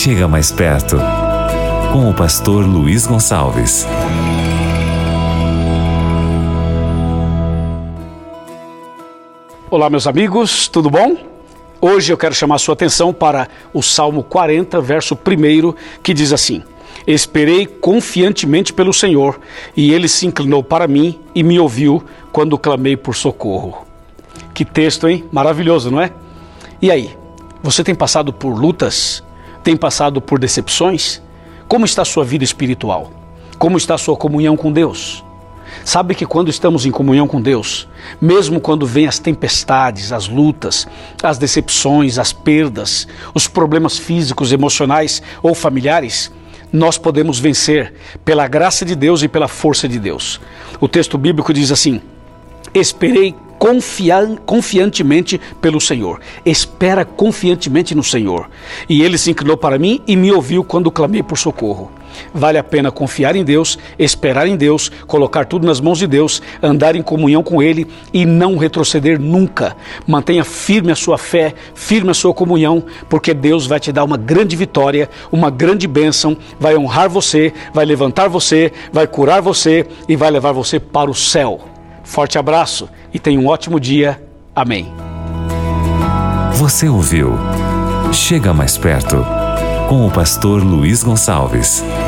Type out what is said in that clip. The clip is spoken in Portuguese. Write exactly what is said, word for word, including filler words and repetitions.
Chega mais perto, com o pastor Luiz Gonçalves. Olá, meus amigos, tudo bom? Hoje eu quero chamar a sua atenção para o Salmo quarenta, verso um, que diz assim: Esperei confiantemente pelo Senhor, e Ele se inclinou para mim e me ouviu quando clamei por socorro. Que texto, hein? Maravilhoso, não é? E aí, você tem passado por lutas? Tem passado por decepções? Como está a sua vida espiritual? Como está a sua comunhão com Deus? Sabe que quando estamos em comunhão com Deus, mesmo quando vêm as tempestades, as lutas, as decepções, as perdas, os problemas físicos, emocionais ou familiares, nós podemos vencer pela graça de Deus e pela força de Deus. O texto bíblico diz assim: esperei Confian, confiantemente pelo Senhor. Espera confiantemente no Senhor. E Ele se inclinou para mim e me ouviu quando clamei por socorro. Vale a pena confiar em Deus, esperar em Deus, colocar tudo nas mãos de Deus, andar em comunhão com Ele e não retroceder nunca. Mantenha firme a sua fé, firme a sua comunhão, porque Deus vai te dar uma grande vitória, uma grande bênção, vai honrar você, vai levantar você, vai curar você e vai levar você para o céu. Forte abraço e tenha um ótimo dia. Amém. Você ouviu Chega Mais Perto, com o pastor Luiz Gonçalves.